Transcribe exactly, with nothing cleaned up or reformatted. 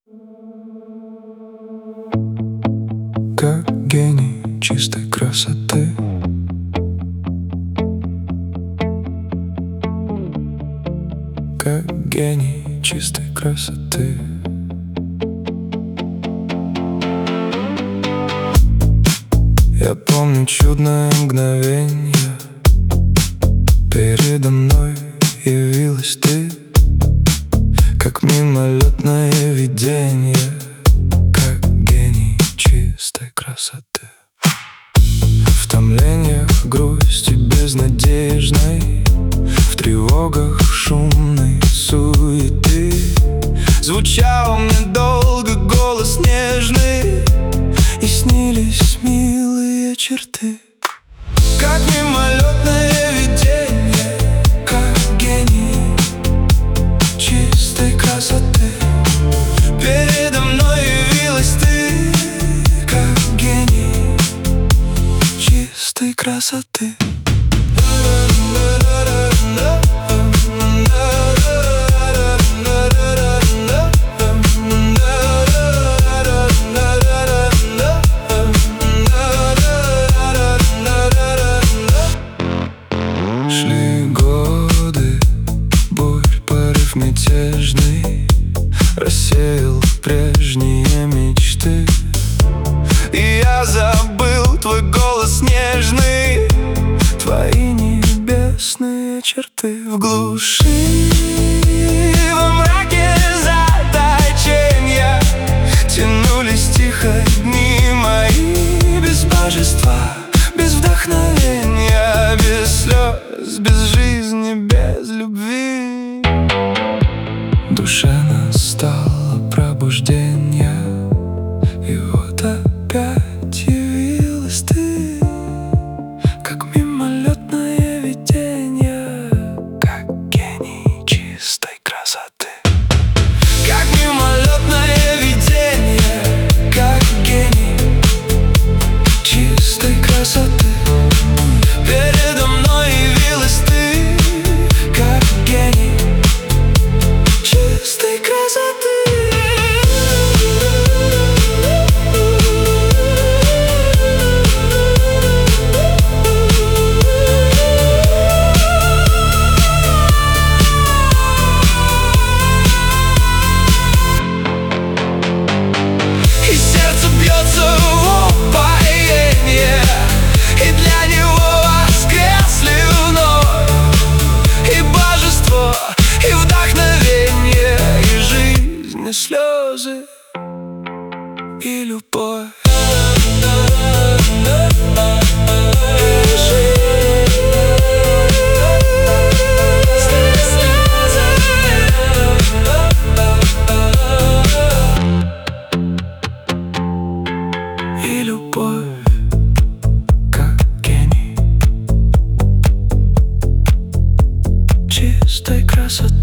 Как гений чистой красоты, как гений чистой красоты. Я помню чудное мгновенье, передо мной явилась ты, как мимолетное видение, как гений чистой красоты. В томлениях грусти безнадежной, в тревогах шумной суеты звучал мне долго голос нежный, и снились милые черты. Как мимолетное видение, как гений чистой красоты. Передо мной явилась ты, как гений чистой красоты. Шли годы, бурь, порыв мятежный рассеял прежние мечты, и я забыл твой голос нежный, твои небесные черты. В глуши, во мраке заточения тянулись тихо дни мои, без божества, без вдохновения, без слез, без жизни, без любви. В душе настало пробуждение, и вот опять явилась ты, как мимолетное видение, как гений чистой красоты. Как мимолетное видение, как гений чистой красоты. Передо мной явилась ты, как гений чистой красоты. И сердце бьется в упоение, и для него воскресли вновь и божество, и вдохновение, и жизнь, и слезы, и любовь. И любовь, как гений чистой красоты.